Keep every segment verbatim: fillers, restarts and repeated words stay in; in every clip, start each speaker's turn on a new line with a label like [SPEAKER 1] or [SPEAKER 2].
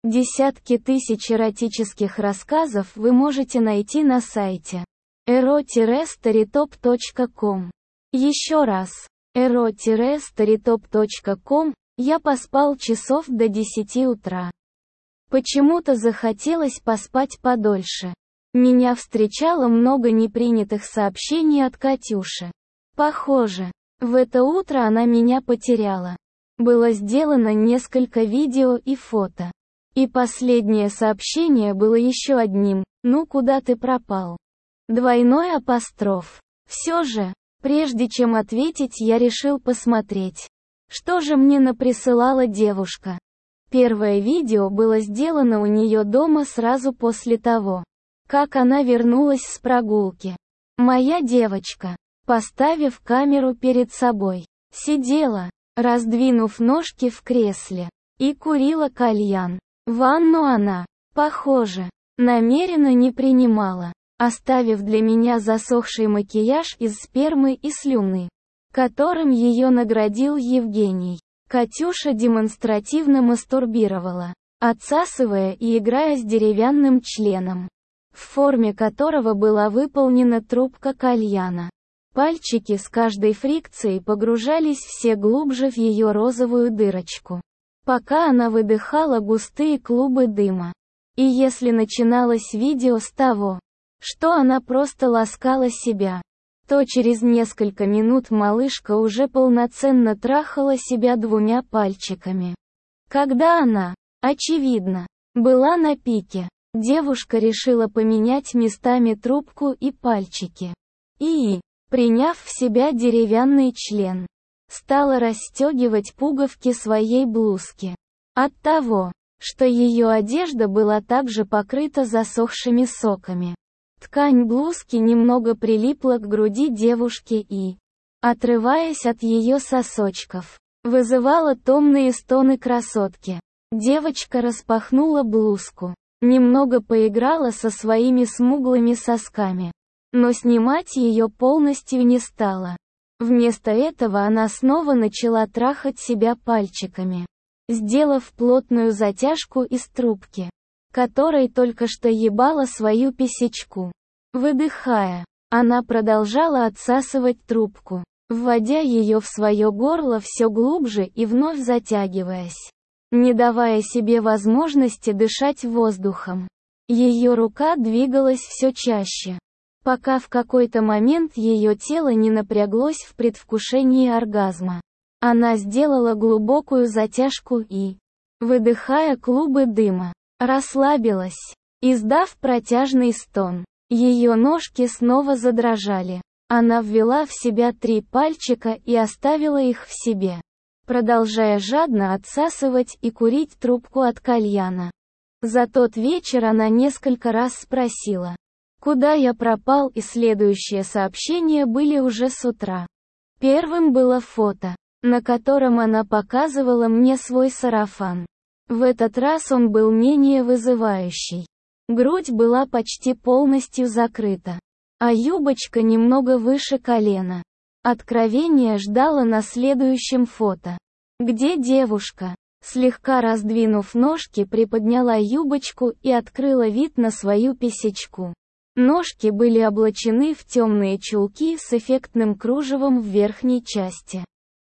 [SPEAKER 1] Десятки тысяч эротических рассказов вы можете найти на сайте эро стоrytop точка ком. Еще раз, эро стоrytop точка ком. Я поспал часов до десяти утра. Почему-то захотелось поспать подольше. Меня встречало много непринятых сообщений от Катюши. Похоже, в это утро она меня потеряла. Было сделано несколько видео и фото. И последнее сообщение было еще одним: «Ну куда ты пропал?» Двойной апостроф. Все же, прежде чем ответить, я решил посмотреть, что же мне наприсылала девушка. Первое видео было сделано у нее дома сразу после того, как она вернулась с прогулки. Моя девочка, поставив камеру перед собой, сидела, раздвинув ножки в кресле, и курила кальян. Ванну она, похоже, намеренно не принимала, оставив для меня засохший макияж из спермы и слюны, которым ее наградил Евгений. Катюша демонстративно мастурбировала, отсасывая и играя с деревянным членом, в форме которого была выполнена трубка кальяна. Пальчики с каждой фрикцией погружались все глубже в ее розовую дырочку, пока она выдыхала густые клубы дыма. И если начиналось видео с того, что она просто ласкала себя, то через несколько минут малышка уже полноценно трахала себя двумя пальчиками. Когда она, очевидно, была на пике, девушка решила поменять местами трубку и пальчики. И, приняв в себя деревянный член, стала расстегивать пуговки своей блузки. От того, что ее одежда была также покрыта засохшими соками, ткань блузки немного прилипла к груди девушки и, отрываясь от ее сосочков, вызывала томные стоны красотки. Девочка распахнула блузку, немного поиграла со своими смуглыми сосками, но снимать ее полностью не стала. Вместо этого она снова начала трахать себя пальчиками, сделав плотную затяжку из трубки, которой только что ебала свою писечку. Выдыхая, она продолжала отсасывать трубку, вводя ее в свое горло все глубже и вновь затягиваясь, не давая себе возможности дышать воздухом. Ее рука двигалась все чаще, пока в какой-то момент ее тело не напряглось в предвкушении оргазма. Она сделала глубокую затяжку и, выдыхая клубы дыма, расслабилась, издав протяжный стон. Ее ножки снова задрожали. Она ввела в себя три пальчика и оставила их в себе, продолжая жадно отсасывать и курить трубку от кальяна. За тот вечер она несколько раз спросила, куда я пропал, и следующие сообщения были уже с утра. Первым было фото, на котором она показывала мне свой сарафан. В этот раз он был менее вызывающий. Грудь была почти полностью закрыта, а юбочка немного выше колена. Откровение ждало на следующем фото, где девушка, слегка раздвинув ножки, приподняла юбочку и открыла вид на свою писечку. Ножки были облачены в темные чулки с эффектным кружевом в верхней части.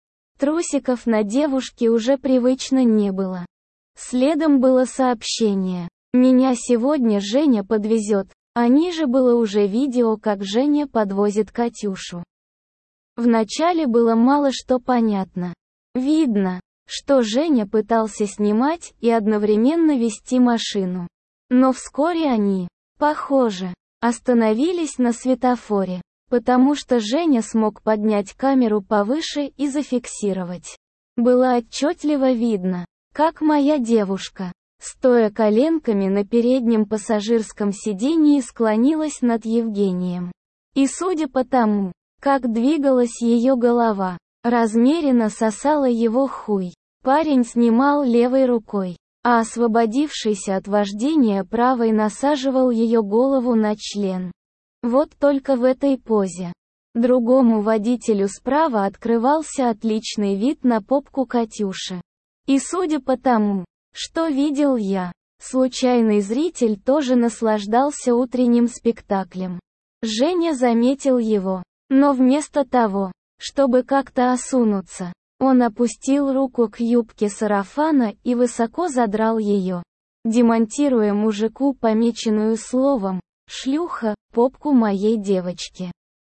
[SPEAKER 1] Трусиков на девушке уже привычно не было. Следом было сообщение: «Меня сегодня Женя подвезет», а ниже было уже видео, как Женя подвозит Катюшу. Вначале было мало что понятно. Видно, что Женя пытался снимать и одновременно вести машину. Но вскоре они, похоже, остановились на светофоре, потому что Женя смог поднять камеру повыше и зафиксировать. Было отчетливо видно, как моя девушка, стоя коленками на переднем пассажирском сидении, склонилась над Евгением. И судя по тому, как двигалась ее голова, размеренно сосала его хуй. Парень снимал левой рукой, а освободившийся от вождения правой насаживал ее голову на член. Вот только в этой позе другому водителю справа открывался отличный вид на попку Катюши. И судя по тому, что видел я, Случайный зритель тоже наслаждался утренним спектаклем. Женя заметил его, но вместо того, чтобы как-то осунуться, он опустил руку к юбке сарафана и высоко задрал ее, демонтируя мужику помеченную словом «шлюха» попку моей девочки.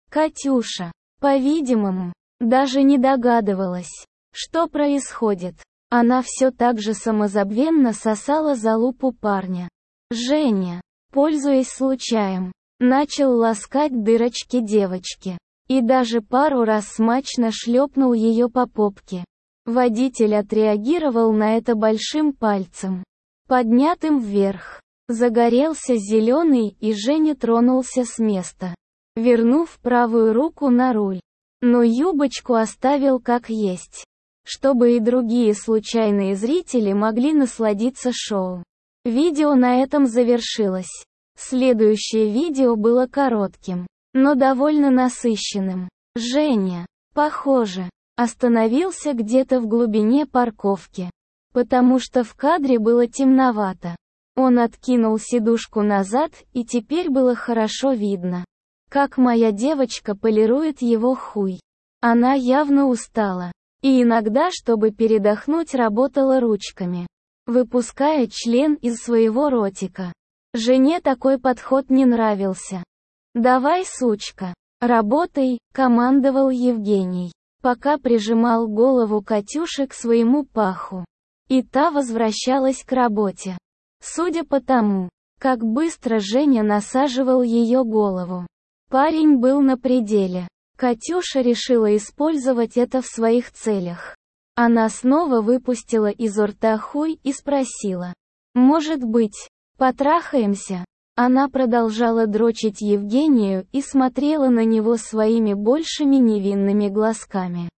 [SPEAKER 1] Катюша, по-видимому, даже не догадывалась, что происходит. Она все так же самозабвенно сосала за лупу парня. Женя, пользуясь случаем, начал ласкать дырочки девочки. И даже пару раз смачно шлепнул ее по попке. Водитель отреагировал на это большим пальцем, поднятым вверх. Загорелся зеленый, и Женя тронулся с места, вернув правую руку на руль. Но юбочку оставил как есть, чтобы и другие случайные зрители могли насладиться шоу. Видео на этом завершилось. Следующее видео было коротким, но довольно насыщенным. Женя, похоже, остановился где-то в глубине парковки, потому что в кадре было темновато. Он откинул сидушку назад, и теперь было хорошо видно, как моя девочка полирует его хуй. Она явно устала. И иногда, чтобы передохнуть, работала ручками, выпуская член из своего ротика. Жене такой подход не нравился. «Давай, сучка, работай», — командовал Евгений, пока прижимал голову Катюши к своему паху. И та возвращалась к работе. Судя по тому, как быстро Женя насаживал ее голову, парень был на пределе. Катюша решила использовать это в своих целях. Она снова выпустила изо рта хуй и спросила: «Может быть, потрахаемся?» Она продолжала дрочить Евгению и смотрела на него своими большими невинными глазками.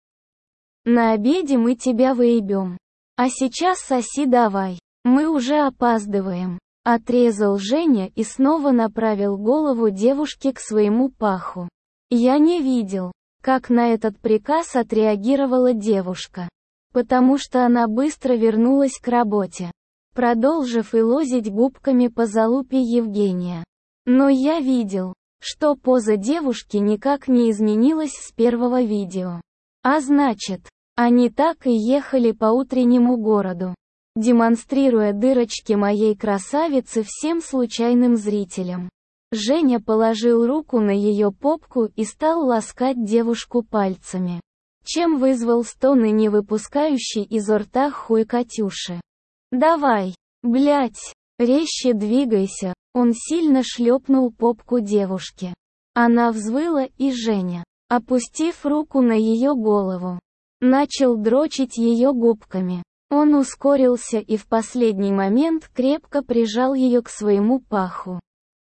[SPEAKER 1] «На обеде мы тебя выебем. А сейчас соси давай. Мы уже опаздываем», — отрезал Женя и снова направил голову девушки к своему паху. Я не видел, как на этот приказ отреагировала девушка, потому что она быстро вернулась к работе, продолжив илозить губками по залупе Евгения. Но я видел, что поза девушки никак не изменилась с первого видео. А значит, они так и ехали по утреннему городу, демонстрируя дырочки моей красавицы всем случайным зрителям. Женя положил руку на ее попку и стал ласкать девушку пальцами, чем вызвал стоны не выпускающей изо рта хуй Катюши. «Давай, блять, резче двигайся», — он сильно шлепнул попку девушки. Она взвыла, и Женя, опустив руку на ее голову, начал дрочить ее губками. Он ускорился и в последний момент крепко прижал ее к своему паху.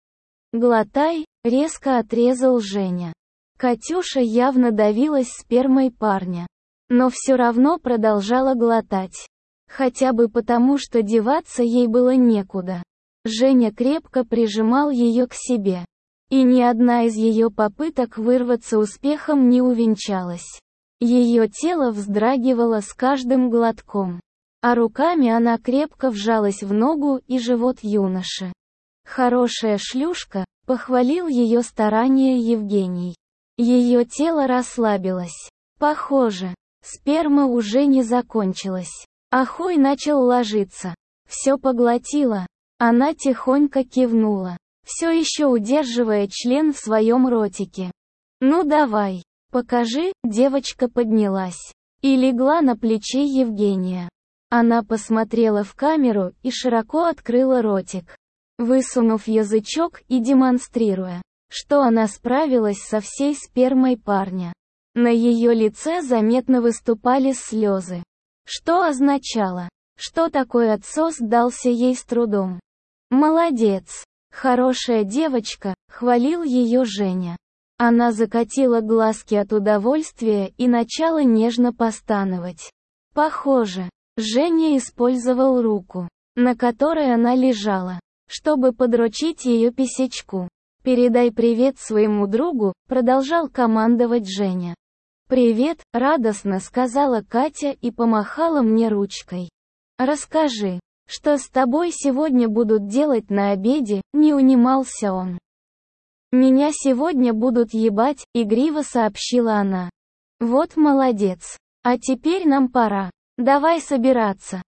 [SPEAKER 1] «Глотай», — резко отрезал Женя. Катюша явно давилась спермой парня, но все равно продолжала глотать. Хотя бы потому, что деваться ей было некуда. Женя крепко прижимал ее к себе. И ни одна из ее попыток вырваться успехом не увенчалась. Ее тело вздрагивало с каждым глотком, а руками она крепко вжалась в ногу и живот юноши. «Хорошая шлюшка», — похвалил ее старания Евгений. Ее тело расслабилось. Похоже, сперма уже не закончилась. А хуй начал ложиться. Все поглотила. Она тихонько кивнула, все еще удерживая член в своем ротике. «Ну давай, покажи», — девочка поднялась и легла на плече Евгения. Она посмотрела в камеру и широко открыла ротик, высунув язычок и демонстрируя, что она справилась со всей спермой парня. На ее лице заметно выступали слезы, что означало, что такой отсос дался ей с трудом. «Молодец, хорошая девочка», — хвалил ее Женя. Она закатила глазки от удовольствия и начала нежно постановать. Похоже, Женя использовал руку, на которой она лежала, чтобы подрочить ее писечку. «Передай привет своему другу», — продолжал командовать Женя. «Привет», — радостно сказала Катя и помахала мне ручкой. «Расскажи, Что с тобой сегодня будут делать на обеде, не унимался он. Меня сегодня будут ебать, игриво сообщила она. Вот молодец. А теперь нам пора. Давай собираться.